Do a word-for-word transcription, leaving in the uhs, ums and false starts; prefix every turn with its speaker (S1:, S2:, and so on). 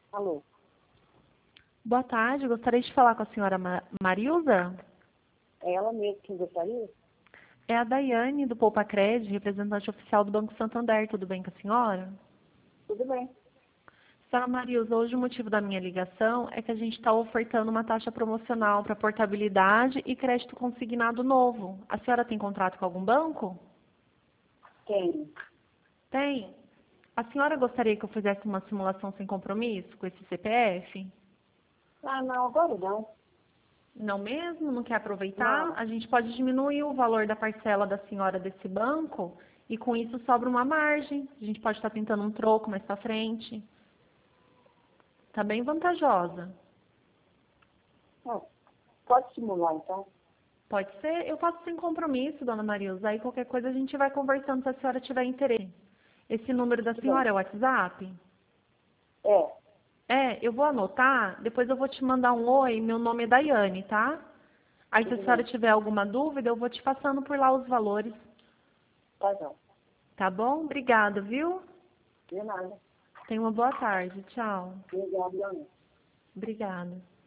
S1: Alô?
S2: Boa tarde, gostaria de falar com a senhora Ma- Marilza?
S1: É ela mesmo que gostaria?
S2: É a Daiane, do Poupa Cred, representante oficial do Banco Santander. Tudo bem com a senhora?
S1: Tudo bem.
S2: Senhora Marilza, hoje o motivo da minha ligação é que a gente está ofertando uma taxa promocional para portabilidade e crédito consignado novo. A senhora tem contrato com algum banco?
S1: Quem?
S2: Tem. A senhora gostaria que eu fizesse uma simulação sem compromisso com esse C P F?
S1: Ah, não, agora não.
S2: Não mesmo? Não quer aproveitar?
S1: Não.
S2: A gente pode diminuir o valor da parcela da senhora desse banco e com isso sobra uma margem. A gente pode estar tentando um troco mais para frente. Tá bem vantajosa.
S1: Não. Pode simular, então?
S2: Pode ser? Eu faço sem compromisso, dona Marilza. Aí qualquer coisa a gente vai conversando se a senhora tiver interesse. Esse número da
S1: Tudo
S2: senhora
S1: bem.
S2: é o WhatsApp?
S1: É.
S2: É, eu vou anotar, depois eu vou te mandar um oi, meu nome é Daiane, tá? Aí se a
S1: Tudo
S2: senhora
S1: bem.
S2: tiver alguma dúvida, eu vou te passando por lá os valores.
S1: Tá bom.
S2: Tá bom? Obrigada, viu?
S1: De nada.
S2: Tenha uma boa tarde. Tchau.
S1: Obrigada, Leonel.
S2: Obrigada.